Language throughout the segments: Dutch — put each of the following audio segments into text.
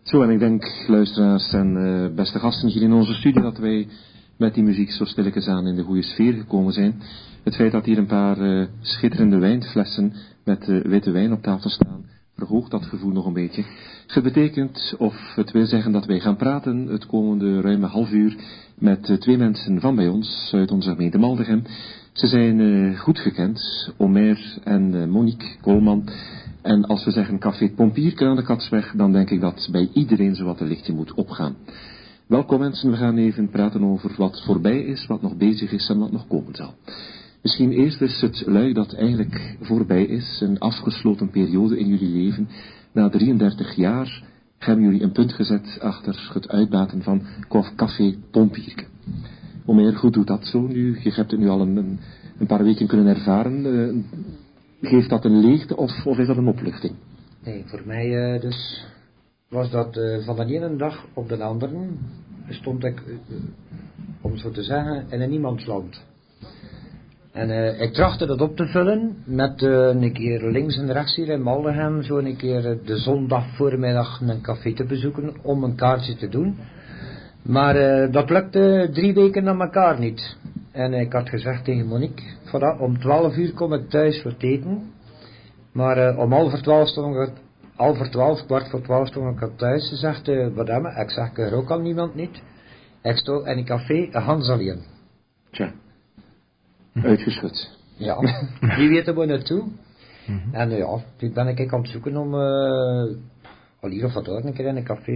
Zo, en ik denk, luisteraars en beste gasten hier in onze studio, dat wij met die muziek zo stilletjes aan in de goede sfeer gekomen zijn. Het feit dat hier een paar schitterende wijnflessen met witte wijn op tafel staan, verhoogt dat gevoel nog een beetje. Het betekent, of het wil zeggen dat wij gaan praten het komende ruime half uur met twee mensen van bij ons, uit onze gemeente Maldegem. Ze zijn goed gekend, Omer en Monique Koolman. En als we zeggen Café Pompierke aan de Katsweg, dan denk ik dat bij iedereen zowat een lichtje moet opgaan. Welkom mensen, we gaan even praten over wat voorbij is, wat nog bezig is en wat nog komen zal. Misschien eerst is het luik dat eigenlijk voorbij is, een afgesloten periode in jullie leven. Na 33 jaar hebben jullie een punt gezet achter het uitbaten van Café Pompierke. Omer, hoe doet dat zo nu? Je hebt het nu al een paar weken kunnen ervaren. Geeft dat een leegte of is dat een opluchting? Nee, voor mij dus was dat van de ene dag op de andere stond ik, om zo te zeggen, in een niemandsland. En ik trachtte dat op te vullen met een keer links en rechts hier in Maldegem, zo een keer de zondag voormiddag een café te bezoeken om een kaartje te doen. Maar dat lukte 3 weken aan elkaar niet. En ik had gezegd tegen Monique, voilà, om 12 uur kom ik thuis voor het eten. Maar om kwart voor 12 stond ik thuis. Ze zegt, wat hebben we? Ik zeg, ik er ook al niemand niet. Ik stond in een café, Hans alleen. Tja, uitgeschud. Ja, die weten we naartoe. En ja, toen ben ik aan het zoeken om, al hier of wat daar, een keer in een café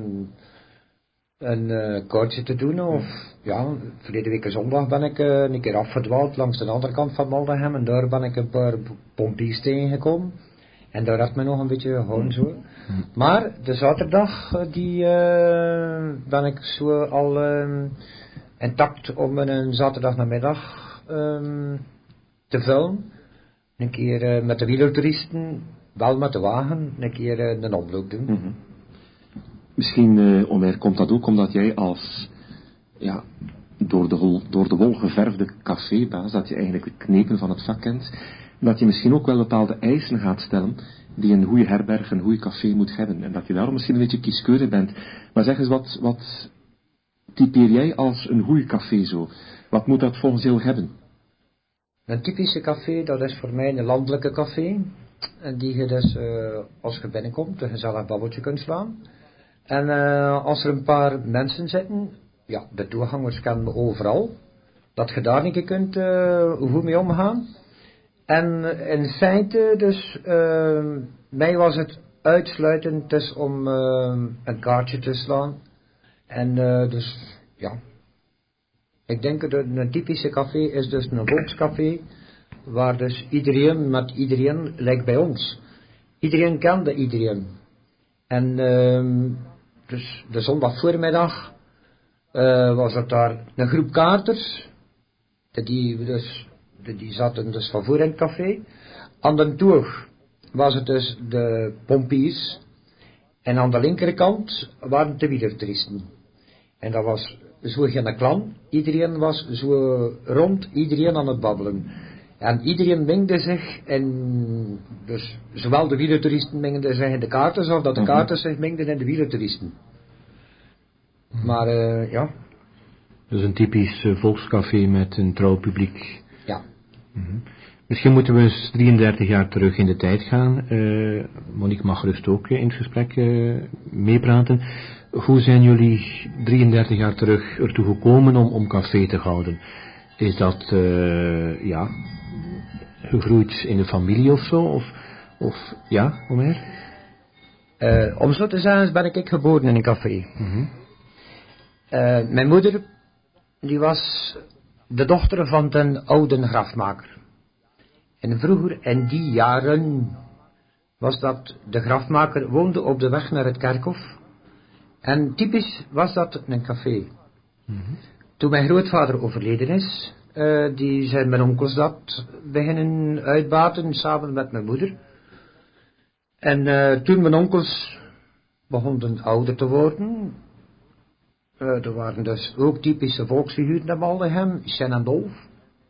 een kaartje te doen. Of ja, verleden week zondag ben ik een keer afgedwaald langs de andere kant van Maldegem. En daar ben ik een paar pompiers tegengekomen. En daar had me nog een beetje gehouden zo. Maar de zaterdag, die ben ik zo al intact om een zaterdagnamiddag te vullen. Een keer met de wielertoeristen, wel met de wagen, een keer een omloop doen. Mm-hmm. Misschien, Omer, komt dat ook omdat jij als ja, door de wol geverfde cafébaas, dat je eigenlijk de knepen van het vak kent, dat je misschien ook wel bepaalde eisen gaat stellen die een goede herberg, een goede café moet hebben. En dat je daarom misschien een beetje kieskeurig bent. Maar zeg eens, wat typeer jij als een goede café zo? Wat moet dat volgens jou hebben? Een typische café, dat is voor mij een landelijke café. En die je dus, als je binnenkomt, een gezellig babbeltje kunt slaan. En als er een paar mensen zitten, ja, de toegangers kennen we overal. Dat je daar niet kunt goed mee omgaan. En in feite, dus, mij was het uitsluitend dus om een kaartje te slaan. En dus, ja. Ik denk dat een typische café is dus een volkscafé, waar dus iedereen met iedereen lijkt bij ons. Iedereen kende iedereen. En dus de zondag voormiddag was het daar een groep katers, die zaten dus van voor in het café. Aan de toer was het dus de pompiers en aan de linkerkant waren het de wielertoeristen. En dat was zo geen klan, iedereen was zo rond, iedereen aan het babbelen. En iedereen mengde zich en dus zowel de wielertoeristen mengden zich in de katers, of dat de katers zich mengden in de wielertoeristen. Maar ja. Dus een typisch volkscafé met een trouw publiek. Ja. Misschien moeten we eens 33 jaar terug in de tijd gaan. Monique mag gerust ook in het gesprek meepraten. Hoe zijn jullie 33 jaar terug ertoe gekomen om café te houden? Is dat gegroeid in de familie of zo? Of ja, Omer? Om zo te zeggen ben ik geboren in een café. Mijn moeder, die was de dochter van een oude grafmaker. En vroeger, in die jaren, was dat de grafmaker woonde op de weg naar het kerkhof. En typisch was dat een café. Toen mijn grootvader overleden is, die zijn mijn onkels dat beginnen uitbaten, samen met mijn moeder. En toen mijn onkels begonnen ouder te worden, er waren dus ook typische volksfiguren in Maldegem, Sjen en Dolf.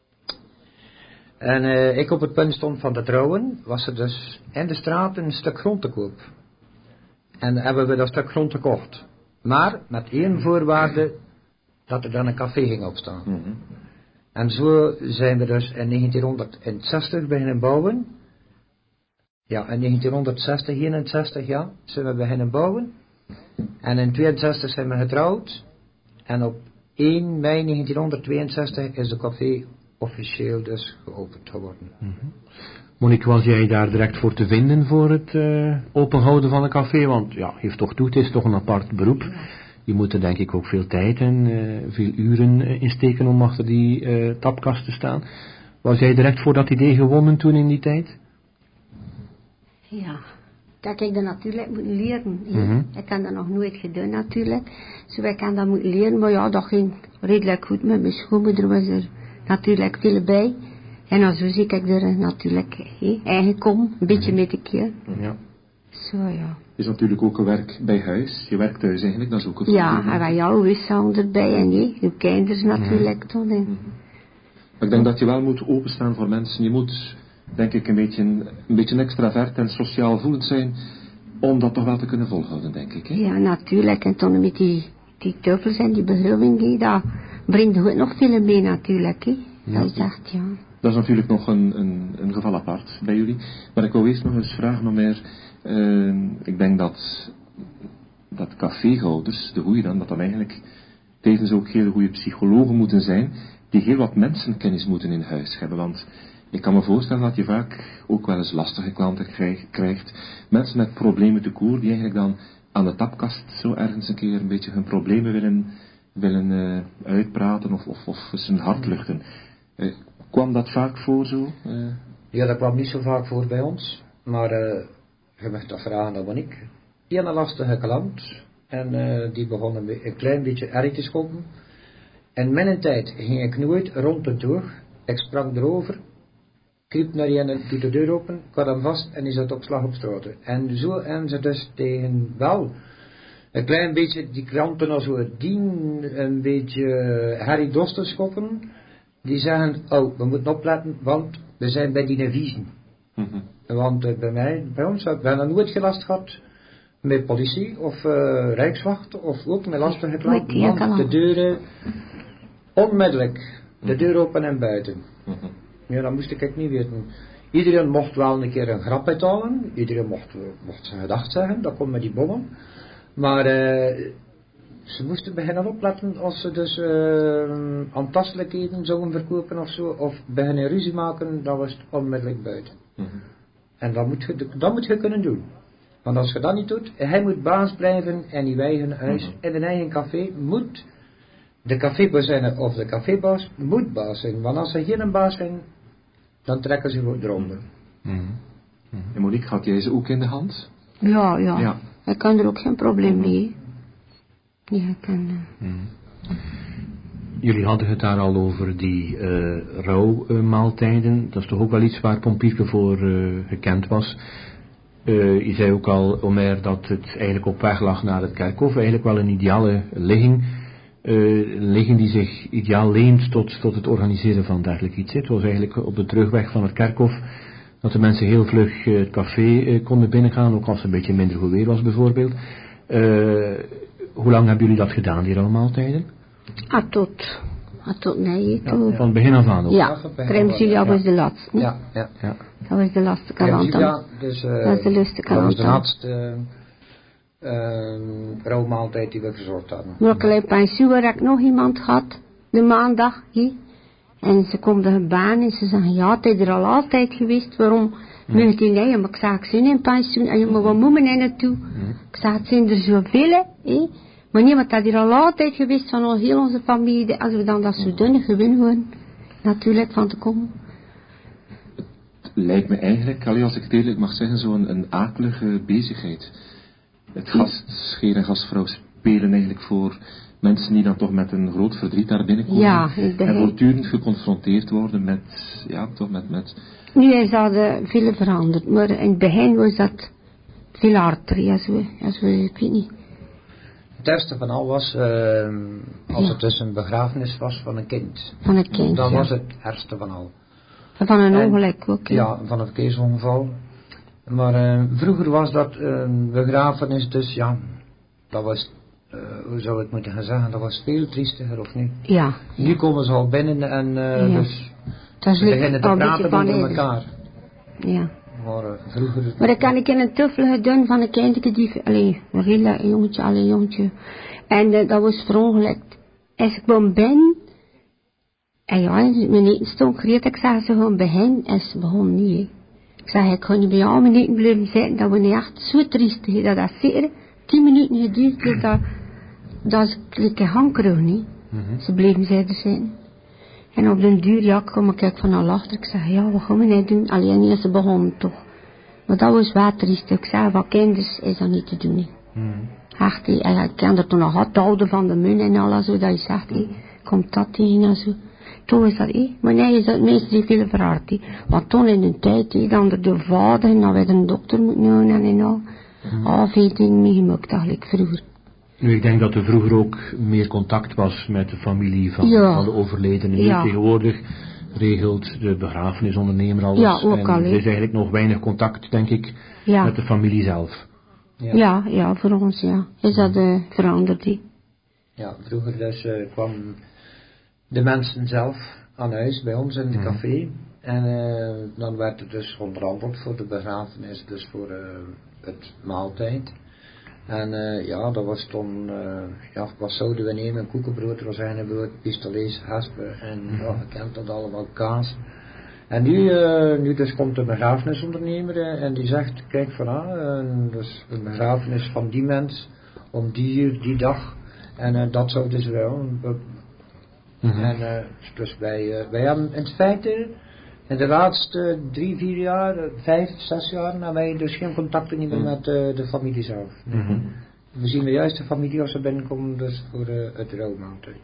En ik op het punt stond van te trouwen, was er dus in de straat een stuk grond te koop. En hebben we dat stuk grond gekocht. Maar met één voorwaarde, dat er dan een café ging opstaan. Mhm. En zo zijn we dus in 1960 beginnen bouwen. Ja, in 1960, 61 ja, zijn we beginnen bouwen. En in 62 zijn we getrouwd. En op 1 mei 1962 is de café officieel dus geopend geworden. Monique, was jij daar direct voor te vinden voor het openhouden van een café? Want ja, geef toch toe, het is toch een apart beroep. Je moet er denk ik ook veel tijd en veel uren in steken om achter die tapkast te staan. Was jij direct voor dat idee gewonnen toen in die tijd? Ja, dat ik dat natuurlijk moet leren. Mhm. Ik heb dat nog nooit gedaan natuurlijk. Dus ik kan dat moeten leren, maar ja, dat ging redelijk goed met mijn schoonmoeder, was er natuurlijk veel bij. En dan zo zie ik er natuurlijk eigen kom, een beetje mee te keer. Ja. Zo ja. Het is natuurlijk ook een werk bij huis. Je werkt thuis eigenlijk, dat is ook een Ja, voordeel. en wij jou wisselen erbij en je kinders natuurlijk toen. Maar ik denk dat je wel moet openstaan voor mensen. Je moet, denk ik, een beetje extravert en sociaal voelend zijn om dat toch wel te kunnen volhouden, denk ik. Hè? Ja, natuurlijk. En toen met die teufels en die begruving, dat brengt ook nog veel mee natuurlijk. Ja. Dat is echt, ja. Dat is natuurlijk nog een geval apart bij jullie. Maar ik wil eerst nog eens vragen om meer. Ik denk dat caféhouders, de goeie dan, dat eigenlijk tevens ook hele goede psychologen moeten zijn, die heel wat mensenkennis moeten in huis hebben. Want ik kan me voorstellen dat je vaak ook wel eens lastige klanten krijgt. Mensen met problemen te koer, die eigenlijk dan aan de tapkast zo ergens een keer een beetje hun problemen willen uitpraten of zijn hart luchten. Kwam dat vaak voor zo? Ja, dat kwam niet zo vaak voor bij ons. Maar je mag dat vragen aan Monique. Die had een lastige klant. En die begon een klein beetje erg te schoppen. En mijn tijd ging ik nooit rond de deur. Ik sprang erover. Kriep naar die en doet de deur open. Ik had hem vast en die zat op slag op straat. En zo en ze dus tegen wel een klein beetje die klanten als we een beetje Harry Dos te schoppen. Die zeggen, oh, we moeten opletten, want we zijn bij die neviezen. Mhm. Want bij ons hebben we nooit gelast gehad met politie of rijkswacht of ook met lastige klanten. Nooit, Want de deuren, onmiddellijk, de deur open en buiten. Mhm. Ja, dat moest ik niet weten. Iedereen mocht wel een keer een grap uithalen, iedereen mocht zijn gedacht zeggen, dat komt met die bommen. Maar ze moesten beginnen opletten als ze dus aantastelijkheden zouden verkopen of zo, of beginnen ruzie maken, dan was het onmiddellijk buiten. Mhm. En dat moet je kunnen doen. Want als je dat niet doet, hij moet baas blijven in je eigen huis, in een eigen café, moet de cafébazijner of de cafébaas moet baas zijn. Want als ze geen baas zijn, dan trekken ze gewoon eronder. En Monique, had jij ze ook in de hand? Ja. Ja. Ik kan er ook geen probleem mee. Ja, ik kan... Jullie hadden het daar al over die rouwmaaltijden. Dat is toch ook wel iets waar Pompierke voor gekend was. Je zei ook al, Omer, dat het eigenlijk op weg lag naar het kerkhof. Eigenlijk wel een ideale ligging. Een ligging die zich ideaal leent tot het organiseren van dergelijk iets. Het was eigenlijk op de terugweg van het kerkhof dat de mensen heel vlug het café konden binnengaan. Ook als het een beetje minder goed weer was bijvoorbeeld. Hoe lang hebben jullie dat gedaan, die rouwmaaltijden? Nee. Ja, van begin af aan ook. Ja, Kremsilia was de laatste. Ja. Dat was de laatste kant. Dus, Dat is de laatste dat was kant. de laatste rouwmaaltijd die we verzorgd hadden. Maar ik pensioen waar ik nog iemand had, de maandag hier. En ze komt de baan en ze zeggen, ja, het is er al altijd geweest, waarom moet je niet? Maar ik zei, ik zin in pensioen, en je maar wat moet men er naartoe? Ik zei, het zijn er zoveel, hè. Maar niemand had hier al altijd geweest van al heel onze familie, als we dan dat zo doen, gewin worden, natuurlijk van te komen. Lijkt me eigenlijk, als ik het eerlijk mag zeggen, zo'n een akelige bezigheid. Het gastheer en gastvrouw spelen eigenlijk voor mensen die dan toch met een groot verdriet daar binnenkomen. Ja, en voortdurend geconfronteerd worden met. Nu is dat veel veranderd, maar in het begin was dat veel harder, als we ik weet niet. Het ergste van al was, als het dus een begrafenis was van een kind. Van een kind, Dat ja. was het ergste van al. Van een ongeluk ook, hè. Ja, van een verkeersongeval. Maar vroeger was dat een begrafenis, dus ja, dat was, hoe zou ik het moeten gaan zeggen, dat was veel triestiger, of niet? Ja. Nu komen ze al binnen en dus Dat ze beginnen te praten onder elkaar. Ja. Maar vroeger... Maar dan kan ik in een tuffel gedaan van een kindje die, een heel jongetje. En dat was verongelukt. Als ik kwam binnen, en ja, mijn eten stond gereed, ik zei ze gewoon begin, en ze begon niet, hè. Ik zei, ik kan niet bij jou mijn eten blijven zitten, dat was niet echt zo triestig, dat zeker 10 minuten geduurd, dat ik een hang kreeg, niet. Ze bleven zitten. En op den duur, ja, kwam ik van al achter, ik zei, ja, wat gaan we nou doen? Alleen niet, ze begonnen toch. Maar dat was wel triestig, ik zei, wat kinders is dat niet te doen, hè. Echt, ik kende toen nog het oude van de mun en alles, zo, dat je zegt, komt dat tegen en zo. Toen is dat, maar nee, is dat meestal veel verhard, want toen in de tijd, dan de vader, en dan werd een dokter moeten doen en al. Veel dingen meegemaakt eigenlijk, vroeger. Nu, ik denk dat er vroeger ook meer contact was met de familie van de overledene. Nu tegenwoordig regelt de begrafenisondernemer alles. Ja, ook en al, er is eigenlijk nog weinig contact, denk ik, met de familie zelf. Ja, voor ons, ja. Is dat veranderd, Ja, vroeger dus kwam de mensen zelf aan huis bij ons in het café. En dan werd er dus onderhandeld voor de begrafenis, dus voor het maaltijd. En ja, dat was toen, wat zouden we nemen? Een koekenbrood, rozijnenbrood, pistolets, haspen en je kent dat allemaal, kaas. En nu dus komt de begrafenisondernemer en die zegt, kijk dus een begrafenis van die mens, om die uur, die dag. En dat zouden ze wel. En dus wij hebben in feite in de laatste 3-4 jaar, 5-6 jaar, hebben wij dus geen contacten meer met de familie zelf. We zien juist de familie als ze binnenkomen, dus voor het rouwmaaltijd.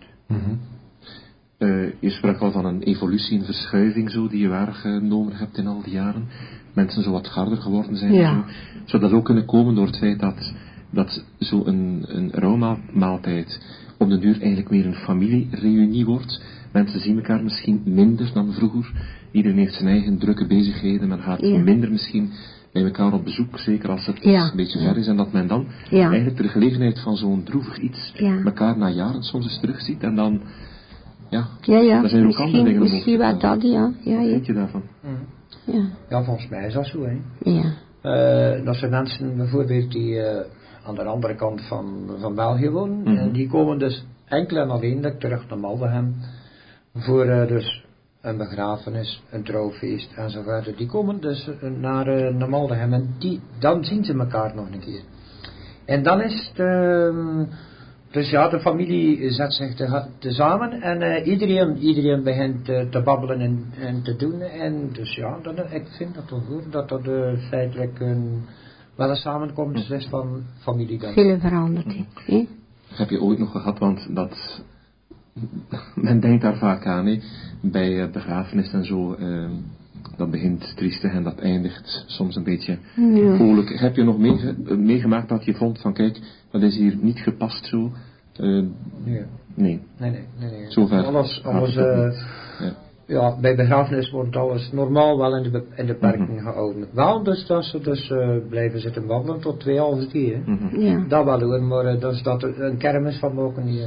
Je sprak al van een evolutie, een verschuiving zo, die je waargenomen hebt in al die jaren. Mensen zo wat harder geworden zijn. Ja. Zou dat ook kunnen komen door het feit dat zo een rouwmaaltijd op de duur eigenlijk meer een familiereunie wordt? Mensen zien elkaar misschien minder dan vroeger. Iedereen heeft zijn eigen drukke bezigheden. Men gaat minder misschien bij elkaar op bezoek, zeker als het een beetje ver is. En dat men dan eigenlijk de gelegenheid van zo'n droevig iets elkaar na jaren soms eens terugziet. En dan, daar zijn er ook andere dingen over. Misschien wat dat, Wat denk je daarvan? Ja, volgens mij is dat zo, hè. Ja. Dat zijn mensen bijvoorbeeld die aan de andere kant van België wonen. En die komen dus enkel en alleen terug naar Maldegem voor dus een begrafenis, een trouwfeest enzovoort. Die komen dus naar Maldegem en dan zien ze elkaar nog een keer. En dan is dus ja, de familie zet zich tezamen en iedereen begint te babbelen en te doen. En dus ja, ik vind dat wel goed, dat dat feitelijk wel een samenkomst is van familie dan. Veel veranderd, hè? Heb je ooit nog gehad, want dat... Men denkt daar vaak aan, hè, bij begrafenis en zo, dat begint triestig en dat eindigt soms een beetje vrolijk. Heb je nog meegemaakt dat je vond van kijk, dat is hier niet gepast zo? Nee. Zover. Alles bij begrafenis wordt alles normaal wel in de beperking gehouden. Wel, dus dat ze dus blijven zitten babbelen tot 2:30. Dat wel hoor, maar dat een kermis van mogen niet.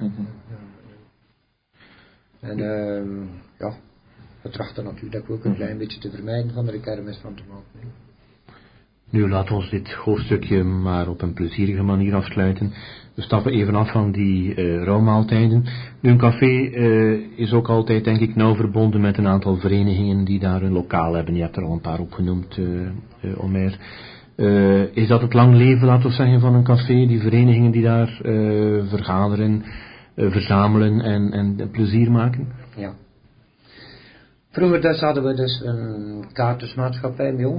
En we trachten natuurlijk ook een klein beetje te vermijden van er een kermis van te maken. Nu laat ons dit hoofdstukje maar op een plezierige manier afsluiten. We stappen even af van die rouwmaaltijden. Nu, een café is ook altijd, denk ik, nauw verbonden met een aantal verenigingen die daar een lokaal hebben. Je hebt er al een paar opgenoemd, Omer. Is dat het lang leven, laten we zeggen, van een café? Die verenigingen die daar vergaderen, verzamelen en plezier maken? Ja. Vroeger dus hadden we dus een kaartensmaatschappij met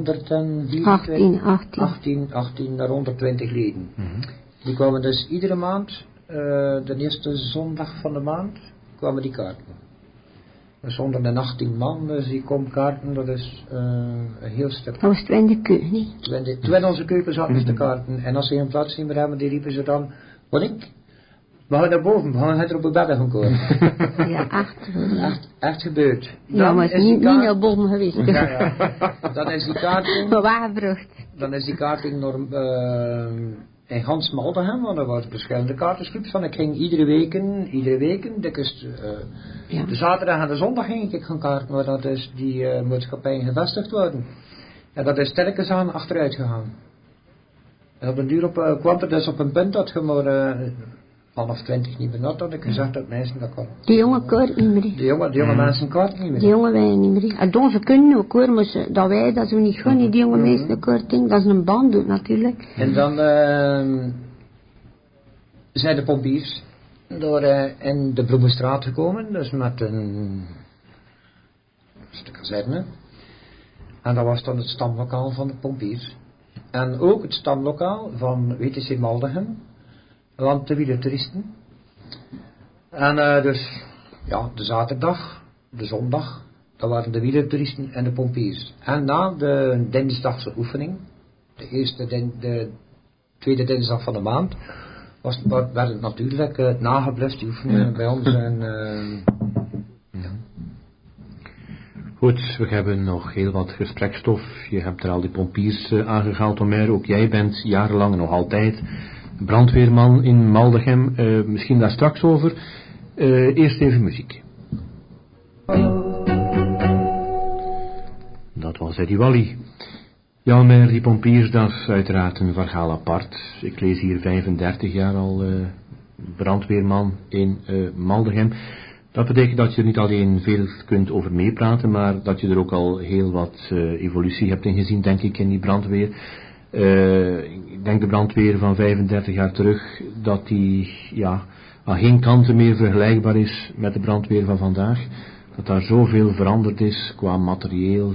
18 naar 120 leden. Die kwamen dus iedere maand, de eerste zondag van de maand, kwamen die kaarten. Dus 118 man, dus die komt kaarten, dat is een heel stuk. Dat was 20 keuken, niet? Toen in onze keuken zaten de kaarten. En als ze een plaats niet meer hebben, die riepen ze dan, wat ik? We gaan naar boven, we gaan er op de bedden gaan komen. Ja, achter. Echt gebeurd. Ja, maar het is niet naar boven geweest. Ja. Dan is die kaarting... Maar wagenvrucht. Dan is die kaarting in Hans Maldegem, want er waren verschillende kaartensclubs van. Ik ging iedere week, de zaterdag en de zondag ging ik gaan kaarten, maar dat is die maatschappij gevestigd worden. En dat is telkens aan achteruit gegaan. En op een duur kwam er dus op een punt dat je maar vanaf 20 niet meer had, dat ik gezegd dat mensen dat kon. De jonge koor niet meer. De jonge mensen kaarten niet meer. De jonge wij niet meer. En dan ze kunnen ook hoor, maar dat wij dat zo niet gunnen, die jonge mensen de korting. Dat is een band doet natuurlijk. En dan zijn de pompiers door in de Bloemenstraat gekomen, dus met een kazerne. En dat was dan het stamlokaal van de pompiers. En ook het stamlokaal van WTC Maldegem, want de wielertoeristen. En dus, ja, de zaterdag, de zondag, dat waren de wielertoeristen en de pompiers. En na de dinsdagse oefening, de tweede dinsdag van de maand, werd het natuurlijk nageblust, die oefeningen bij ons. Goed, we hebben nog heel wat gesprekstof. Je hebt er al die pompiers aangehaald, Omer. Ook jij bent jarenlang nog altijd brandweerman in Maldegem. Misschien daar straks over. Eerst even muziek. Dat was Eddie Wally. Ja, Omer, die pompiers, dat is uiteraard een verhaal apart. Ik lees hier 35 jaar al brandweerman in Maldegem. Dat betekent dat je er niet alleen veel kunt over meepraten, maar dat je er ook al heel wat evolutie hebt ingezien, denk ik, in die brandweer. Ik denk de brandweer van 35 jaar terug, dat die aan geen kanten meer vergelijkbaar is met de brandweer van vandaag. Dat daar zoveel veranderd is qua materieel.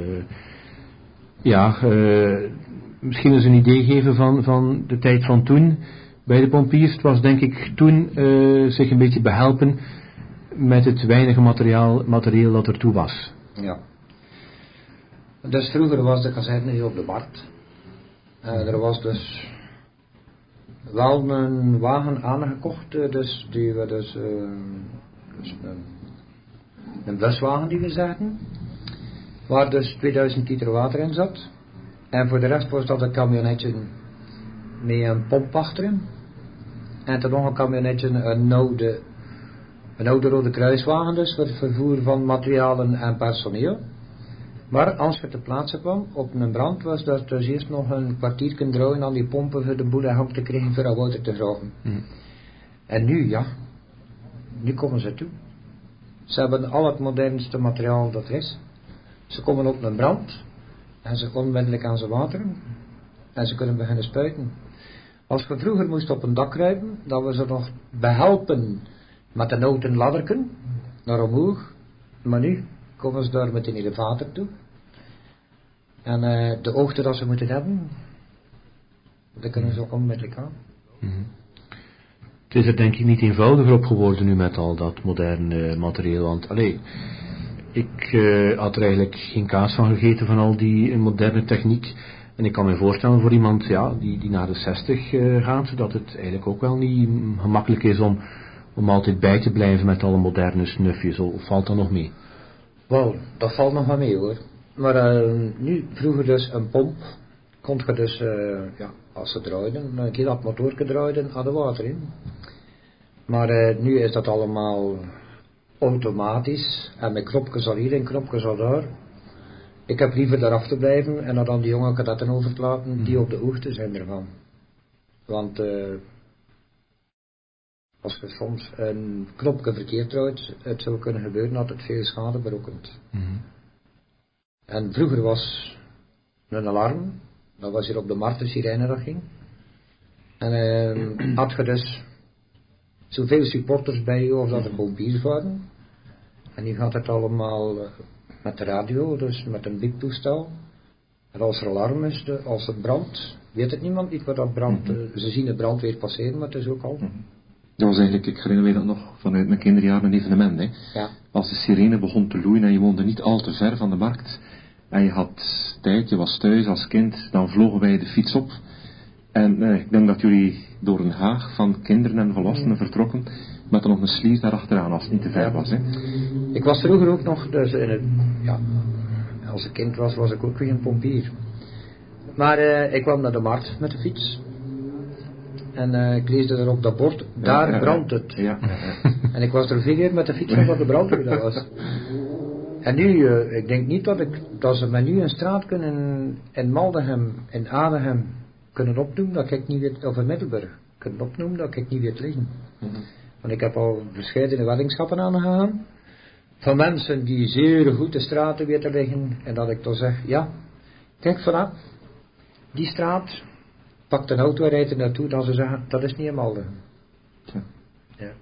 Misschien eens een idee geven van de tijd van toen. Bij de pompiers, het was denk ik toen zich een beetje behelpen met het weinige materieel dat er toe was. Ja. Dus vroeger was de kazerne hier op de markt. Er was dus wel een wagen aangekocht, dus die we een buswagen die we zaten, waar dus 2000 liter water in zat. En voor de rest was dat een camionetje met een pomp achterin. En toen nog een camionetje, een oude Rode Kruiswagen dus, voor het vervoer van materialen en personeel. Maar als je ter plaatse kwam, op een brand was dat dus eerst nog een kwartier draaien aan die pompen voor de boel en hulp te krijgen voor dat water te graven. En nu komen ze toe. Ze hebben al het modernste materiaal dat er is. Ze komen op een brand en ze onmiddellijk aan ze wateren en ze kunnen beginnen spuiten. Als we vroeger moesten op een dak kruipen, dat we ze nog behelpen met een houten ladderken naar omhoog, maar nu komen ze daar met een elevator toe. En de hoogte dat ze moeten hebben, dat kunnen ze ook onmiddellijk aan. Het is er denk ik niet eenvoudiger op geworden nu met al dat moderne materieel, want ik had er eigenlijk geen kaas van gegeten van al die moderne techniek. En ik kan me voorstellen voor iemand die naar de 60 gaat, dat het eigenlijk ook wel niet gemakkelijk is om altijd bij te blijven met alle moderne snufjes, of valt dat nog mee? Wel, dat valt nog wel mee hoor. Maar nu, vroeger dus een pomp, kon je dus, als ze draaiden, een keer dat motorje draaiden, hadden water in. Maar nu is dat allemaal automatisch, en met knopjes al hier en knopjes al daar. Ik heb liever daar te blijven en dan die jongen kadetten over te laten, die op de hoogte zijn ervan. Want als je soms een knopje verkeerd draait, het zou kunnen gebeuren dat het veel schade berokkent. En vroeger was een alarm, dat was hier op de markt de sirene dat ging. En had je dus zoveel supporters bij je of dat er pompiers waren. En nu gaat het allemaal met de radio, dus met een bieptoestel. En als er alarm is, als het brandt, weet het niemand niet wat dat brandt. Ze zien de brandweer passeren, maar het is ook al. Dat was eigenlijk, ik herinner me dat nog vanuit mijn kinderjaren, een evenement. Hè. Ja. Als de sirene begon te loeien en je woonde niet al te ver van de markt en je had tijd, je was thuis als kind, dan vlogen wij de fiets op. En ik denk dat jullie door een haag van kinderen en volwassenen vertrokken, met dan nog een slier daarachteraan als het niet te ver was. Hè. Ik was vroeger ook nog, dus als ik kind was ik ook weer een pompier. Maar ik kwam naar de markt met de fiets. En ik leesde er op dat bord, daar brandt het. Ja. En ik was er 4 keer met de fiets omdat de brandweer was. En nu, ik denk niet dat ze mij nu een straat kunnen in Maldegem, in Adegem kunnen opnoemen, dat ik niet weet, of in Middelburg kunnen opnoemen, dat ik niet weet liggen. Want ik heb al verschillende weddingsschappen aangegaan, van mensen die zeer goed de straten weten liggen, en dat ik toch zeg, ja, kijk vanaf, die straat, pakt een auto en rijdt er naartoe, dan ze zeggen, dat is niet in Maldegem. Ja.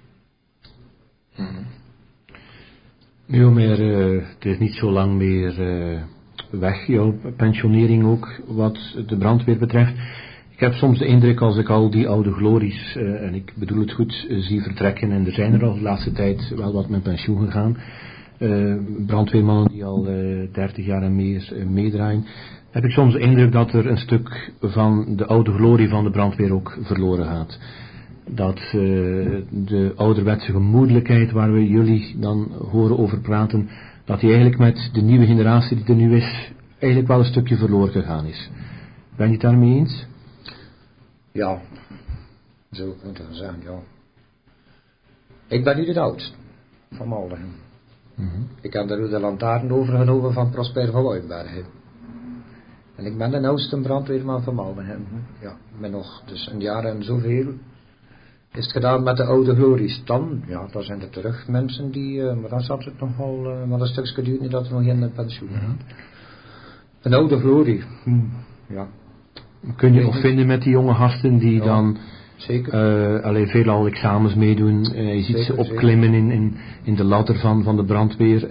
Nu, maar het is niet zo lang meer weg, jouw pensionering ook, wat de brandweer betreft. Ik heb soms de indruk als ik al die oude glories, en ik bedoel het goed, zie vertrekken, en er zijn er al de laatste tijd wel wat met pensioen gegaan, brandweermannen die al 30 jaar en meer meedraaien, heb ik soms de indruk dat er een stuk van de oude glorie van de brandweer ook verloren gaat. Dat de ouderwetse gemoedelijkheid waar we jullie dan horen over praten, dat die eigenlijk met de nieuwe generatie die er nu is, eigenlijk wel een stukje verloren gegaan is. Ben je het daarmee eens? Ja, zo ik moeten zeggen, ja. Ik ben nu de oudste van Maldegem. Ik heb de lantaarn overgenomen van Prosper van Wuijenbergen. En ik ben de oudste brandweerman van Maldegem. Ja, met nog dus een jaar en zoveel is het gedaan met de oude glories. Dan, ja, dan zijn er terug mensen die, maar dan zat het nogal, maar een stukje duurde dat er nog in pensioen gaat. Een oude glorie, ja. Kun je nog vinden met die jonge gasten die dan zeker. veelal examens meedoen, je ziet ze opklimmen in de ladder van de brandweer.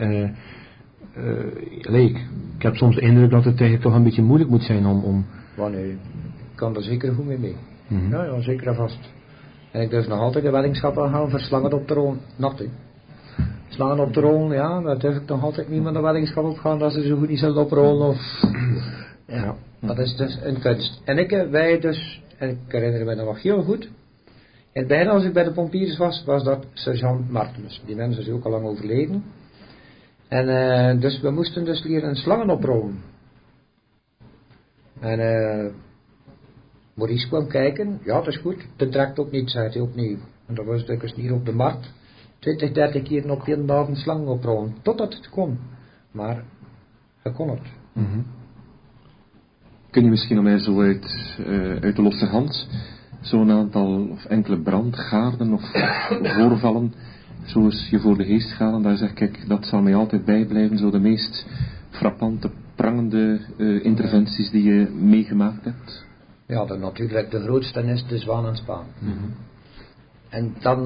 Ik heb soms de indruk dat het eigenlijk toch een beetje moeilijk moet zijn om... Wanneer, ik kan er zeker goed mee. Ja, zeker en vast. En ik durf nog altijd de weddingsschappen gaan voor slangen op de roon. Nat, hè. Slangen op de roon, ja, daar durf ik nog altijd niet met de weddingschap op gaan, dat ze zo goed niet zullen oprollen of... Ja, dat is dus een kunst. En wij dus, en ik herinner me nog heel goed, in het begin als ik bij de pompiers was dat sergeant Martens. Die mensen is ook al lang overleden. En dus we moesten dus leren slangen oprollen. En Maurice kwam kijken, ja dat is goed, dat trekt ook niet, zei hij opnieuw. En dat was dus hier op de markt, 20, 30 keer op een dag een slang oprollen, totdat het kon. Maar hij kon het. Kun je misschien nog maar zo uit de losse hand zo'n aantal of enkele brandgaarden of voorvallen zoals je voor de geest gaat en daar zeg ik, dat zal mij altijd bijblijven, zo de meest frappante, prangende interventies die je meegemaakt hebt? Ja, natuurlijk de grootste is de Zwaan en Spaan. En dan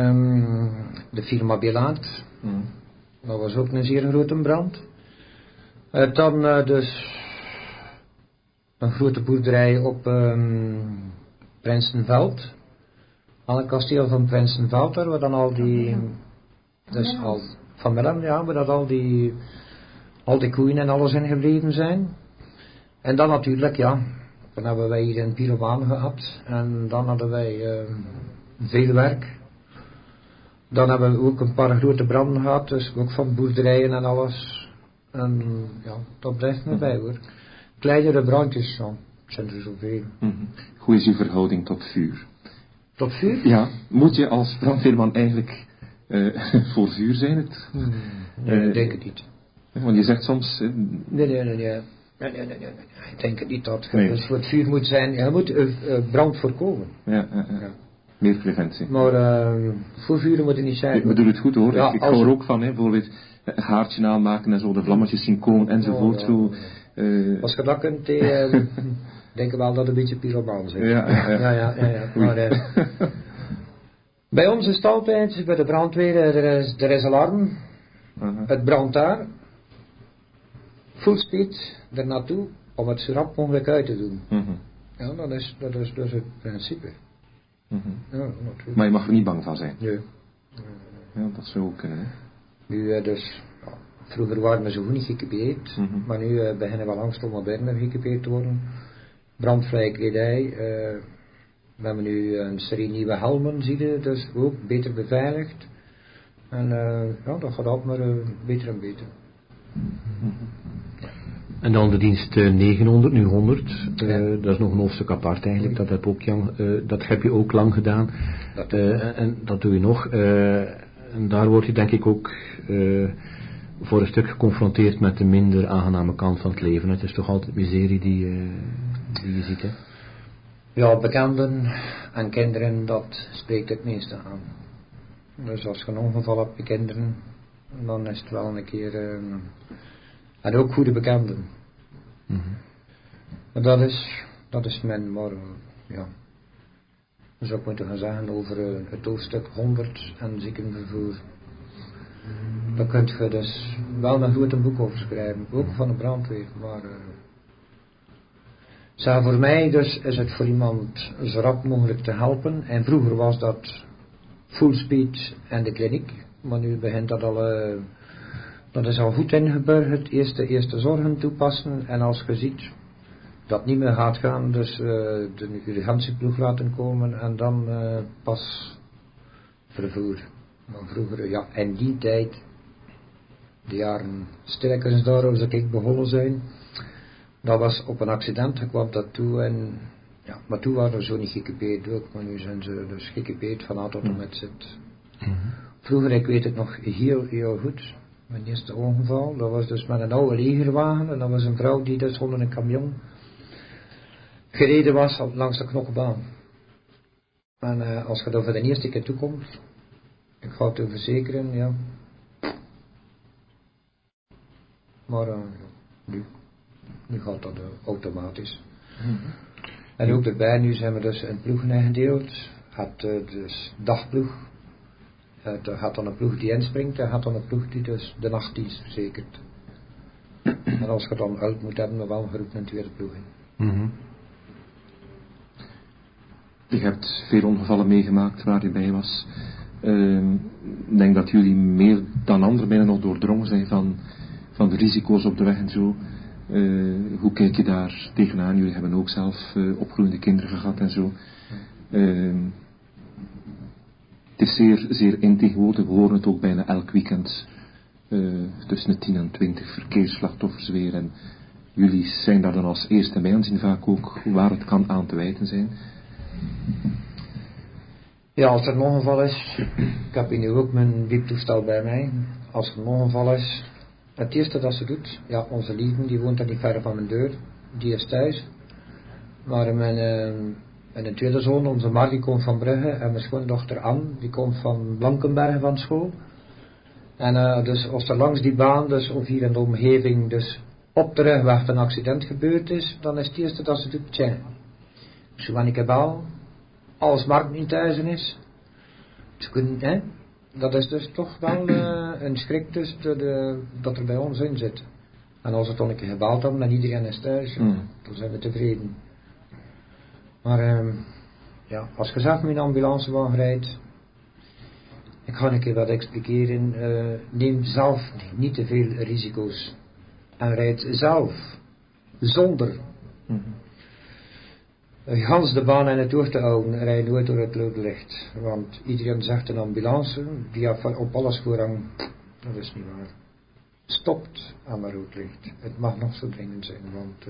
de firma Bielaert. Dat was ook een zeer grote brand. Dan dus een grote boerderij op Prinsenveld. Aan het kasteel van Prinsenveld, waar dan al die... Dus al van Willem, ja, waar dat al die koeien en alles in gebleven zijn. En dan natuurlijk, ja, dan hebben wij hier een pyromaan gehad. En dan hadden wij veel werk. Dan hebben we ook een paar grote branden gehad, dus ook van boerderijen en alles. En ja, dat blijft me bij hoor. Kleinere brandjes, zo. Zijn er zoveel. Hoe is uw verhouding tot vuur? Tot vuur? Ja, moet je als brandweerman eigenlijk voor vuur zijn? Nee, ik denk het niet. Want je zegt soms... Nee. Ik denk het niet dat je dus voor het vuur moet zijn. Je moet brand voorkomen. Ja. Meer preventie. Maar voor vuren moet het niet zijn. Ik bedoel het goed hoor. Ja, ik hou er ook van, bijvoorbeeld een haartje aanmaken en zo de vlammetjes zien komen enzovoort. Zo, als je dat kunt, denk ik wel dat het een beetje pyromaan is. Ja. Maar bij ons is het altijd, bij de brandweer, er is alarm. Het brandt daar. Full speed er naartoe om het zo rap mogelijk uit te doen. Ja, dat is het principe. Ja, maar je mag er niet bang van zijn. Nee. Ja, dat zou ook kunnen. Hè? Nu dus, vroeger waren we zo goed niet geëquipeerd, maar nu beginnen we langzaam moderner geëquipeerd te worden. Brandvrije kledij, We hebben nu een serie nieuwe helmen, zie je, dus ook beter beveiligd. En ja, dat gaat ook maar beter en beter. En dan de dienst 900, nu 100. Ja. Dat is nog een hoofdstuk apart eigenlijk. Dat heb je ook lang gedaan. En dat doe je nog. En daar word je denk ik ook voor een stuk geconfronteerd met de minder aangename kant van het leven. Het is toch altijd miserie die je ziet, hè? Ja, bekenden en kinderen, dat spreekt het meeste aan. Dus als je een ongeval hebt bij kinderen, dan is het wel een keer... en ook goede bekenden. Mm-hmm. Maar dat is mijn, maar ja... Dan zou ik moeten gaan zeggen over het hoofdstuk 100 en ziekenvervoer. Daar kun je dus wel een goed boek over schrijven, ook van de brandweer, maar... voor mij dus is het voor iemand zo rap mogelijk te helpen. En vroeger was dat full speed en de kliniek. Maar nu begint dat al... dat is al goed ingeburgerd. Eerste zorgen toepassen. En als je ziet dat het niet meer gaat gaan, dus de urgentieploeg laten komen. En dan pas vervoer. Maar vroeger, ja, in die tijd, de jaren stilletjes daar, als ik begonnen zijn... Dat was op een accident, ik kwam dat toe en... Ja, maar toen waren we zo niet geëquipeerd ook, maar nu zijn ze dus geëquipeerd van A tot en met Z. Vroeger, ik weet het nog heel goed, mijn eerste ongeval, dat was dus met een oude legerwagen en dat was een vrouw die dus onder een camion gereden was langs de Knokkenbaan. En als je daar voor de eerste keer toekomt, ik ga het u verzekeren, ja. Maar nu gaat dat automatisch. En ook erbij, nu zijn we dus in ploegen ingedeeld. Had dus dagploeg. Er gaat dan een ploeg die inspringt. Er gaat dan een ploeg die dus de nachtdienst verzekert. En als je dan uit moet hebben, dan wel geroepen een tweede ploeg in. Mm-hmm. Je hebt veel ongevallen meegemaakt waar je bij was. Ik denk dat jullie meer dan anderen bijna nog doordrongen zijn van de risico's op de weg en zo. Hoe kijk je daar tegenaan? Jullie hebben ook zelf opgroeiende kinderen gehad en zo. Het is zeer in tegenwoordig. We horen het ook bijna elk weekend. Tussen de 10 en 20 verkeersslachtoffers weer. En jullie zijn daar dan als eerste bij aanzien vaak ook waar het kan aan te wijten zijn. Ja, als er een ongeval is, ik heb hier nu ook mijn wieptoestel bij mij. Als er een ongeval is, het eerste dat ze doet, ja, onze lieve, die woont daar niet ver van mijn deur, die is thuis. Maar mijn tweede zoon, onze Mar, die komt van Brugge, en mijn schoondochter Anne, die komt van Blankenbergen van school. En dus als er langs die baan, dus of hier in de omgeving, dus op de terugweg een accident gebeurd is, dan is het eerste dat ze doet, tja, zo ben ik erbij, als Mark niet thuis is, ze kunnen, hè, dat is dus toch wel een schrik dus dat er bij ons in zit. En als we het dan een keer gebeld hebben en iedereen is thuis, dan zijn we tevreden. Maar ja, als je zelf met een ambulancewagen rijdt, ik ga een keer wat expliceren, neem zelf niet te veel risico's. En rijd zelf, zonder gans de baan in het oor te houden, rij nooit door het rode licht. Want iedereen zegt een ambulance, die op alles voorrang, dat is niet waar. Stopt aan het rood licht. Het mag nog zo dringend zijn, want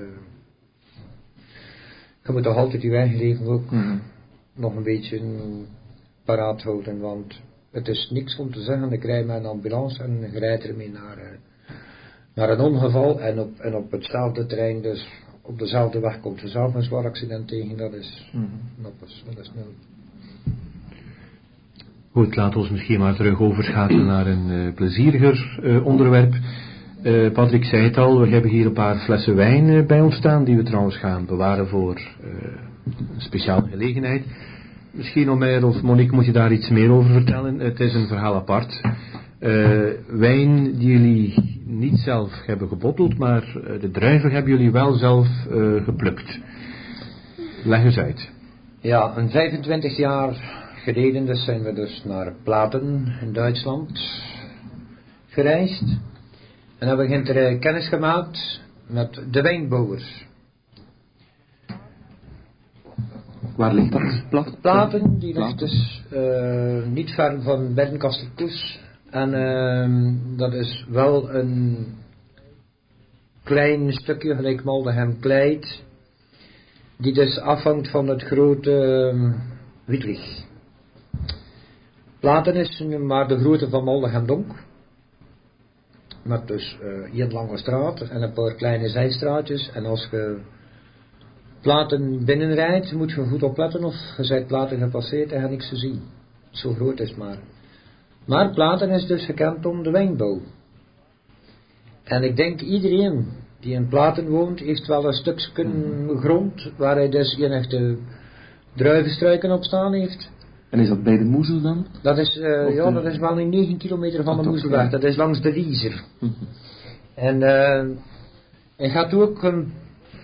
je moet toch altijd je eigen leven ook nog een beetje paraat houden, want het is niks om te zeggen, ik rijd met een ambulance en je rijdt ermee naar een ongeval en op hetzelfde terrein, dus op dezelfde weg komt je zelf een zwaar accident tegen, dat is nul. Goed, laten we misschien maar terug overschakelen naar een plezieriger onderwerp. Patrick zei het al, we hebben hier een paar flessen wijn bij ons staan, die we trouwens gaan bewaren voor een speciale gelegenheid. Misschien Omer of Monique moet je daar iets meer over vertellen. Het is een verhaal apart. Wijn die jullie niet zelf hebben gebotteld, maar de druiven hebben jullie wel zelf geplukt. Leg eens uit. Ja, een 25 jaar geleden dus zijn we dus naar Platen in Duitsland gereisd. En hebben we kennis gemaakt met de wijnbouwers. Waar ligt dat? Platen, die ligt dus niet ver van Bernkastel-Koes. En dat is wel een klein stukje, gelijk Maldegem-Kleit, die dus afhangt van het grote Wiedweg. Platen is maar de grootte van Maldegem-Donk. Met dus één lange straat en een paar kleine zijstraatjes. En als je Platen binnenrijdt, moet je goed opletten of je bent Platen gepasseerd en je niks te zien. Zo groot is het maar. Maar Platen is dus gekend om de wijnbouw. En ik denk iedereen die in Platen woont, heeft wel een stukje grond waar hij dus een echte druivenstruiken op staan heeft. En is dat bij de Moezel dan? Dat is, dat is wel een 9 kilometer van de Moezelweg. Dat is langs de Wiezer. En hij gaat ook een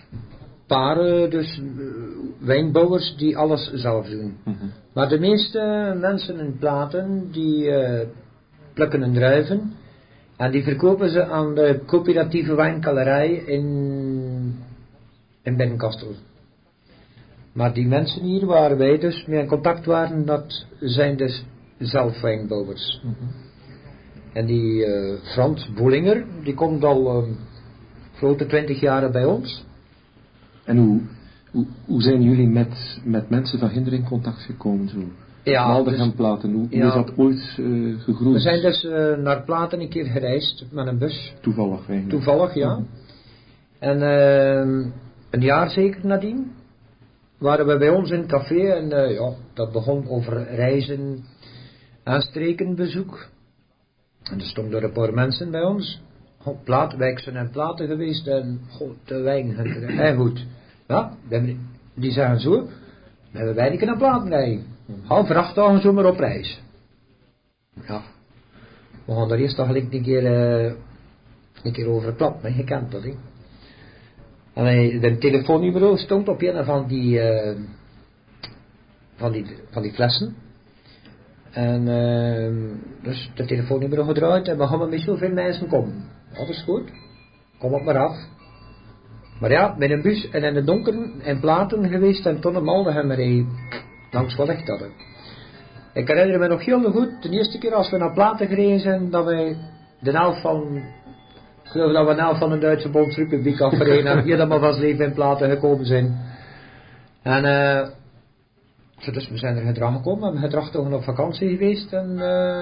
paar wijnbouwers die alles zelf doen. Maar de meeste mensen in Platen die plukken hun druiven en die verkopen ze aan de coöperatieve wijnkalerij in Bernkastel. Maar die mensen hier waar wij dus mee in contact waren, dat zijn dus zelf wijnbouwers. En die Frans Boelinger, die komt al grote 20 jaar bij ons. En hoe zijn jullie met mensen van Ginder in contact gekomen? Zo? Ja, Maldegem Platen, hoe is dat ooit gegroeid? We zijn dus naar Platen een keer gereisd met een bus. Toevallig eigenlijk. Toevallig, ja. En een jaar zeker nadien waren we bij ons in het café en dat begon over reizen en strekenbezoek. En er stonden een paar mensen bij ons. Wij zijn in Platen geweest en de wijn. En goed. Ja, die zeggen zo, we hebben wij niet naar Platen rijden. Hou vrachtwagen zomaar op reis. Ja. We gaan daar eerst toch gelijk een keer over klappen, je kent dat, hè. En de telefoonnummer stond op een van die flessen. En dus de telefoonnummer gedraaid en we gaan met zoveel mensen komen. Dat is goed. Kom op maar af. Maar ja, met een bus en in de donker in Platen geweest en toen een Maldegem rijden. Langs wat echt hadden. Ik herinner me nog heel goed, de eerste keer als we naar Platen gereden zijn, dat wij de helft van, ik geloof dat we de helft van de Duitse Bondsrepubliek afgereden en helemaal van leven in Platen gekomen zijn. En dus we zijn er gedrag gekomen, we hebben gedrag toch op vakantie geweest en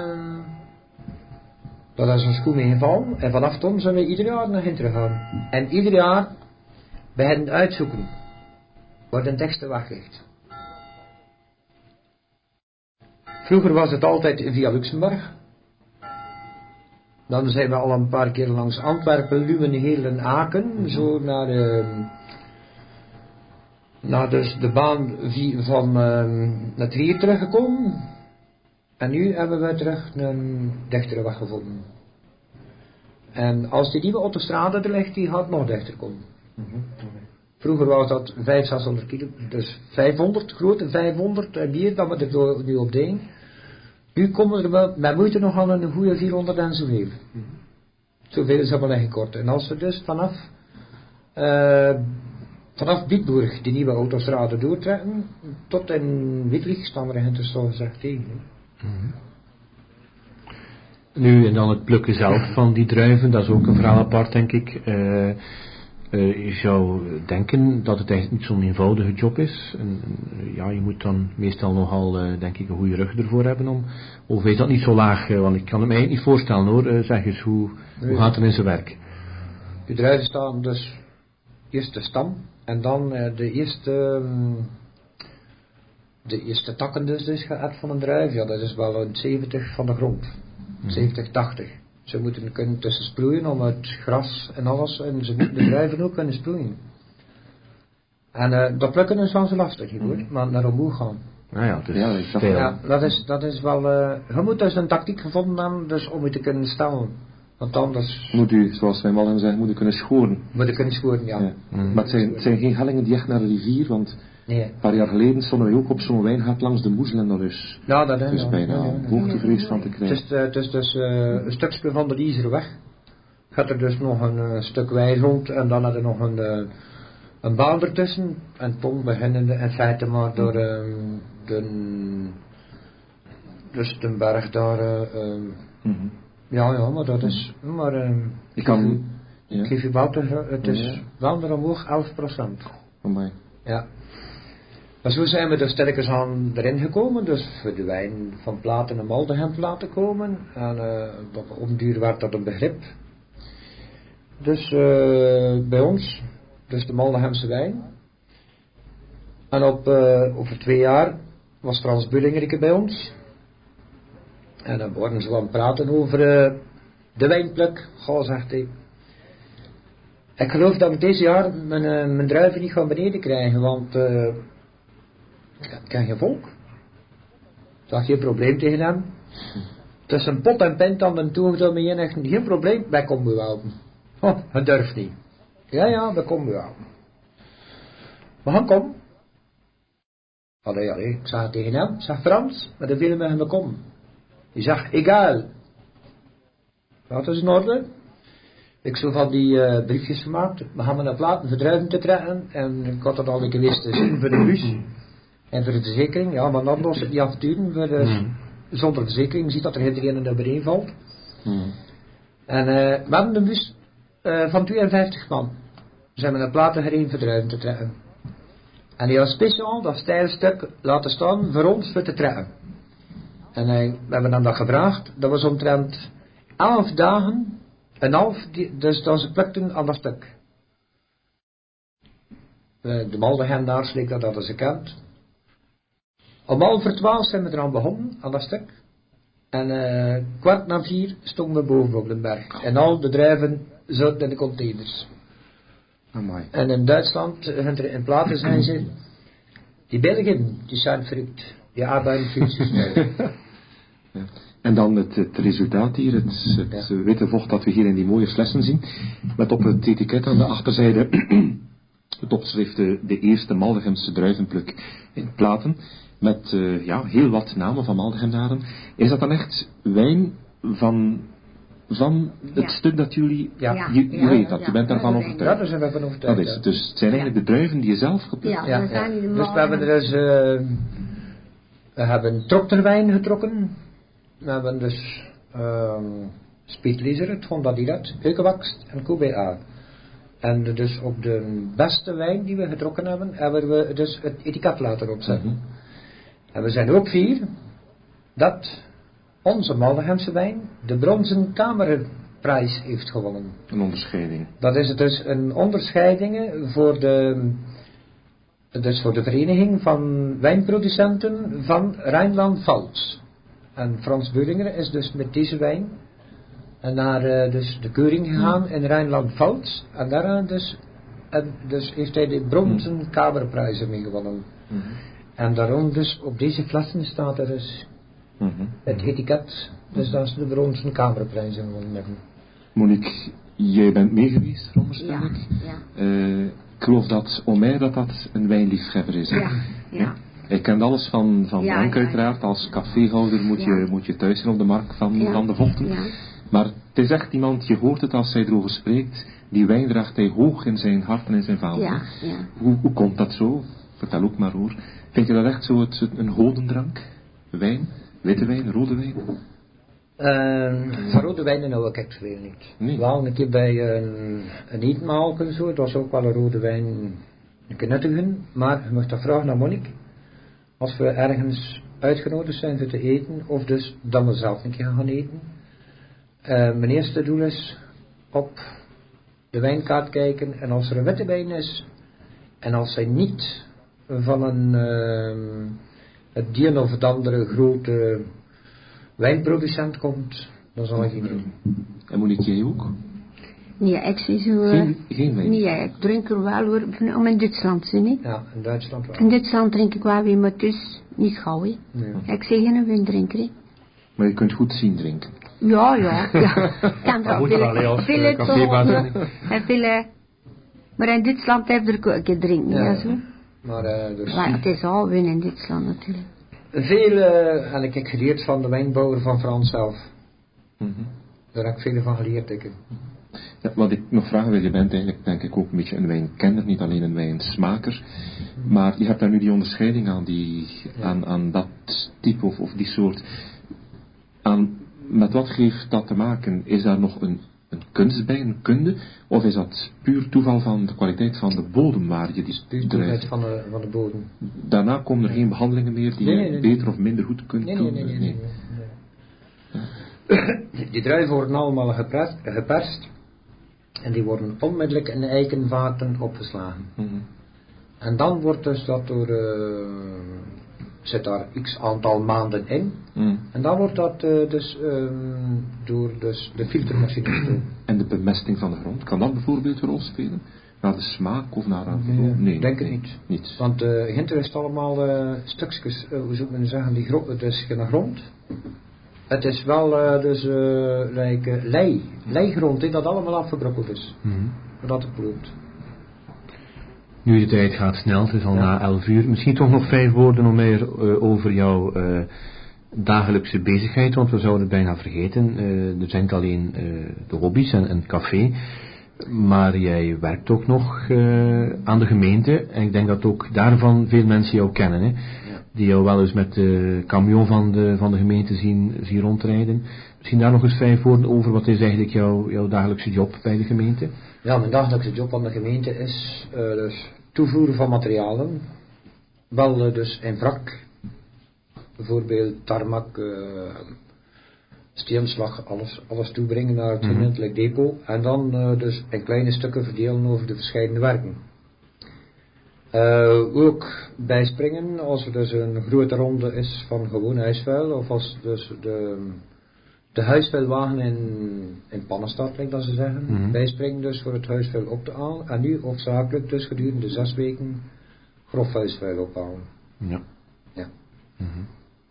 dat is ons goed meegevallen. En vanaf toen zijn we ieder jaar naar Ginder gegaan. En ieder jaar bij hen uitzoeken waar de teksten weg ligt. Vroeger was het altijd via Luxemburg. Dan zijn we al een paar keer langs Antwerpen, Lumen, Heerlen, Aken. Zo naar dus de baan van naar Trier teruggekomen. En nu hebben we terug een dichtere weg gevonden. En als die nieuwe autostrade er ligt, die gaat nog dichter komen. Vroeger was dat 500-600 kilo, dus 500, grote 500 en meer dan we er nu op deden. Nu komen er met moeite nog aan een goede 400 en zoveel. Zoveel is allemaal ingekort. En als we dus vanaf Bietburg die nieuwe autostrade doortrekken, tot in Wiedweg staan we er zo gezegd tegen. Nu, en dan het plukken zelf van die druiven, dat is ook een verhaal apart, denk ik. Je zou denken dat het eigenlijk niet zo'n eenvoudige job is. En, ja, je moet dan meestal nogal, denk ik, een goede rug ervoor hebben of is dat niet zo laag? Want ik kan het me eigenlijk niet voorstellen hoor. Zeg eens, hoe gaat het in zijn werk? De druiven staan dus eerst de stam en dan de eerste takken dus gaat van een druif. Ja, dat is wel een 70 van de grond. 70, 80. Ze moeten kunnen tussen sproeien om het gras en alles. En ze moeten de druiven ook kunnen sproeien. En dat plukken is wel zo lastig, hoor. Maar naar omhoog gaan. Nou ja, dus dat is wel... je moet dus een tactiek gevonden hebben dus om je te kunnen stellen. Want anders... Moet u, zoals wij wel zeggen, moet u kunnen schoren. Moet u kunnen schoren, ja. Maar het zijn geen hellingen die echt naar de rivier, want... Nee. Een paar jaar geleden stonden we ook op zo'n wijngaard langs de Moezel en dat is... Ja, dat is... Dus bijna hoogtevrees van te krijgen. Het is dus een stukje van de Iezer weg. Gaat er dus nog een stuk wei rond en dan had er nog een baan ertussen. En toen beginnen we in feite maar door dus de berg daar. Ja, maar dat is. Maar Ik kan. ik geef je Wouter, het is wel naar omhoog 11%. Amai. Ja. Maar zo zijn we dus sterkers aan erin gekomen, dus voor de wijn van Platen naar Maldegem laten komen. En op een duur werd dat een begrip. Dus bij ons, dus de Maldegemse wijn. En over 2 jaar was Frans Bullingerike bij ons. En dan worden ze gaan praten over de wijnpluk. Goh, zegt hij. Ik geloof dat ik deze jaar mijn druiven niet gaan beneden krijgen, want ik ken geen volk. Dat is geen probleem tegen hem. Tussen pot en pint aan de toeg door me heen, geen probleem, wij komen u helpen. Oh, het durft niet. Ja, wij komen u helpen. We gaan komen. Allee, ik zeg tegen hem, ik zeg Frans, maar dan willen we hem komen. Hij zegt, egal. Dat is in orde. Ik zo van die briefjes gemaakt. We gaan naar Platen voor druiven te trekken. En ik had dat al een keer geweest te zien voor de bus. En voor de verzekering. Ja, maar dan was het niet afduren. Zonder verzekering ziet dat er geen naar beneden valt. En we hadden een bus van 52 man. We zijn naar Platen gereden voor druiven te trekken. En die had speciaal dat stijlstuk laten staan voor ons voor te trekken. En we hebben dan dat gevraagd. Dat was omtrent 11 dagen. En half, dus dat ze plukten aan dat stuk. De Maldegendaars leek dat hadden ze kent. Om 11:12 zijn we eraan begonnen, aan dat stuk. En 3:15 stonden we boven op de berg. En al de druiven zaten in de containers. Amai. En in Duitsland, in Platen zijn ze, die Belgen, die zijn verrukt. Die arbeiden veel te snel. Ja. En dan het resultaat hier, het witte vocht dat we hier in die mooie flessen zien. Met op het etiket aan de achterzijde het opschrift de eerste Maldegemse druivenpluk in Platen. Met heel wat namen van Maldegemnaren. Is dat dan echt wijn van het stuk dat jullie... Je weet dat, je bent daarvan overtuigd. Ja, daar zijn we van overtuigd. Dat is het. Dus het zijn eigenlijk de druiven die je zelf geplukt hebt. Ja, zijn die Dus we hebben we hebben trokterwijn getrokken. We hebben dus Spietlezer, het Honda Direct, Eukewakst en QBA. En dus op de beste wijn die we getrokken hebben we dus het etiket laten opzetten. En we zijn ook fier dat onze Maldegemse wijn de bronzen kamerprijs heeft gewonnen. Een onderscheiding. Dat is dus een onderscheiding voor de vereniging van wijnproducenten van Rijnland-Pfalz. En Frans Bullinger is dus met deze wijn naar dus de keuring gegaan in Rijnland-Pfalz. En daar dus heeft hij de bronzen kamerprijzen mee gewonnen. En daarom dus op deze flessen staat er dus het etiket. Dus dat ze de bronzen kamerprijzen gewonnen hebben. Monique, jij bent mee geweest, veronderstel ik. Ja. Ik geloof dat Omer dat een wijnliefhebber is. Hè? Ja. Hij kent alles van drank uiteraard. Als caféhouder moet je thuis zijn op de markt van de vochten. Ja. Maar het is echt iemand, je hoort het als hij erover spreekt, die wijn draagt hij hoog in zijn hart en in zijn vaandel. Ja. Hoe komt dat zo? Vertel ook maar hoor. Vind je dat echt zo een godendrank? Wijn? Witte wijn? Rode wijn? Van rode wijnen hou ik echt veel niet. Nee. Wel een keer bij een eetmaal en zo, dat was ook wel een rode wijn een keer nuttigen. Maar je mag dat vragen naar Monique. Als we ergens uitgenodigd zijn voor te eten, of dus dan we zelf een keer gaan eten. Mijn eerste doel is op de wijnkaart kijken en als er een witte wijn is en als hij niet van het een of het andere grote wijnproducent komt, dan zal ik niet doen. En Monique, jij ook? Nee, ik zie zo... Geen wijn? Nee, ik drink er wel hoor, om in Duitsland te zien. Ja, in Duitsland wel. In Duitsland drink ik wel weer, maar het is niet gauw. Hè. Nee. Ik zeg geen wijndrinker. Hè. Maar je kunt goed zien drinken. Ja. Ik kan Dat moet er alleen als cafébaas zijn. Maar in Duitsland heb ik ook een keer drinken. Ja. Zo. Maar, dus Maar het is al win in Duitsland natuurlijk. veel heb ik geleerd van de wijnbouwer van Frans zelf. Daar heb ik veel van geleerd. Ja, wat ik nog vragen wil, je bent eigenlijk denk ik ook een beetje een wijnkenner, niet alleen een wijnsmaker. Maar je hebt daar nu die onderscheiding aan dat type of die soort. Met wat heeft dat te maken? Is daar nog een kunst bij, een kunde? Of is dat puur toeval van de kwaliteit van de bodem waar je die puur drijft? van de bodem. Daarna komen er geen behandelingen meer die je beter of minder goed kunt doen? Nee. Die druiven worden allemaal geperst. En die worden onmiddellijk in de eikenvaten opgeslagen. Mm-hmm. En dan wordt dus dat zit daar x aantal maanden in. Mm. En dan wordt dat door de filtermachine gestoken. En de bemesting van de grond, kan dat bijvoorbeeld een rol spelen? Naar de smaak of naar een... Nee, denk ik niet. Want hinter is het allemaal stukjes, hoe zou men zeggen, het is geen grond. Het is wel leigrond, dat allemaal afgebrokkeld is. Mm-hmm. Dat het bloemt. Nu de tijd gaat snel, het is al na 11 uur. Misschien toch nog 5 woorden nog meer over jouw dagelijkse bezigheid, want we zouden het bijna vergeten. Er zijn niet alleen de hobby's en het café, maar jij werkt ook nog aan de gemeente. En ik denk dat ook daarvan veel mensen jou kennen, hè? Ja. Die jou wel eens met de camion van de gemeente zien rondrijden. Misschien daar nog eens 5 woorden over. Wat is eigenlijk jouw dagelijkse job bij de gemeente? Ja, mijn dagelijkse job aan de gemeente is dus toevoeren van materialen. Wel dus in wrak. Bijvoorbeeld tarmac, steenslag, alles toebrengen naar het gemeentelijk depot. En dan dus in kleine stukken verdelen over de verschillende werken. Ook bijspringen als er dus een grote ronde is van gewoon huisvuil. Of als dus de huisvuilwagen in pannen staat, like dat ze zeggen. Mm-hmm. Bijspringen dus voor het huisvuil op te halen. En nu hoofdzakelijk dus gedurende 6 weken grof huisvuil ophalen. Ja. Mm-hmm.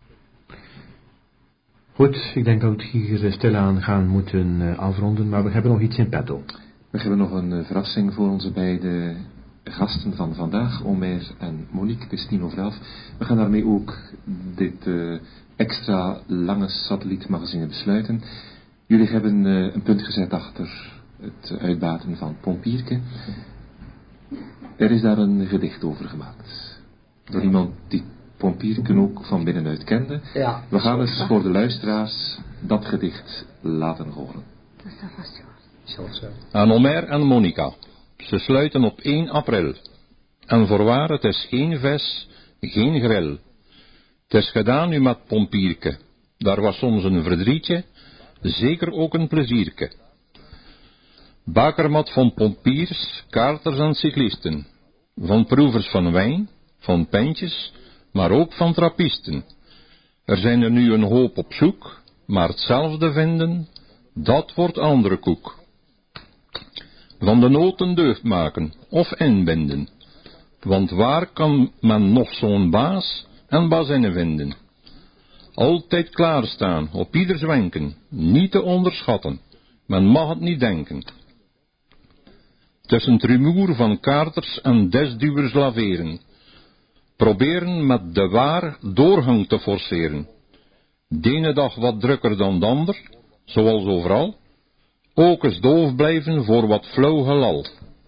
Goed, ik denk dat we het hier stilaan gaan moeten afronden, maar we hebben nog iets in petto. We hebben nog een verrassing voor onze beide gasten van vandaag, Omer en Monique. Het is 11:10. We gaan daarmee ook dit extra lange satellietmagazine besluiten. Jullie hebben een punt gezet achter het uitbaten van Pompierke. Er is daar een gedicht over gemaakt. Door iemand die Pompierke ook van binnenuit kende. Ja, we gaan eens voor de luisteraars dat gedicht laten horen. Dat is vast zo. Aan Omer en Monica. Ze sluiten op 1 april. En voorwaar, het is geen ves, geen gril. Het is gedaan nu met Pompierke. Daar was soms een verdrietje, zeker ook een plezierke. Bakermat van pompiers, kaarters en cyclisten. Van proevers van wijn, van pentjes, maar ook van trappisten. Er zijn er nu een hoop op zoek, maar hetzelfde vinden, dat wordt andere koek. Van de noten deugd maken of inbinden. Want waar kan men nog zo'n baas en bazinnen vinden? Altijd klaarstaan, op ieders wenken, niet te onderschatten, men mag het niet denken. Tussen het rumoer van kaarters en desduwers laveren, proberen met de waar doorgang te forceren. De ene dag wat drukker dan de ander, zoals overal, ook eens doof blijven voor wat flauw gelal.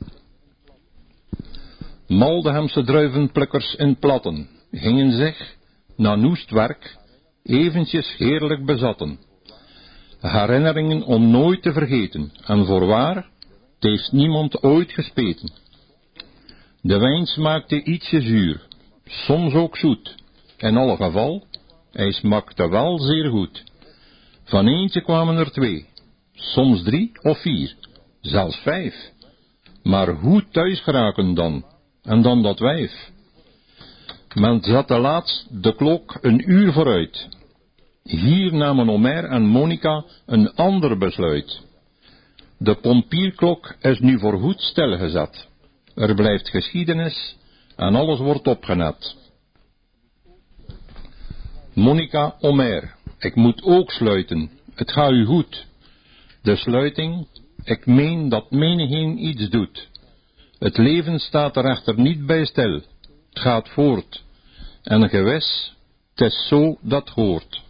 Maldehemse druivenplukkers in platten gingen zich, na noestwerk, eventjes heerlijk bezatten. Herinneringen om nooit te vergeten, en voorwaar, het heeft niemand ooit gespeten. De wijn smaakte ietsje zuur, soms ook zoet, in alle geval, hij smaakte wel zeer goed. Van eentje kwamen er 2, soms 3 of 4, zelfs 5. Maar hoe thuis geraken dan, en dan dat wijf? Men zette laatst de klok een uur vooruit. Hier namen Omer en Monica een ander besluit. De pompierklok is nu voorgoed stilgezet. Er blijft geschiedenis en alles wordt opgenet. Monica, Omer, ik moet ook sluiten. Het gaat u goed. De sluiting, ik meen dat menigeen iets doet. Het leven staat er echter niet bij stil. Het gaat voort. En gewis, het is zo dat hoort.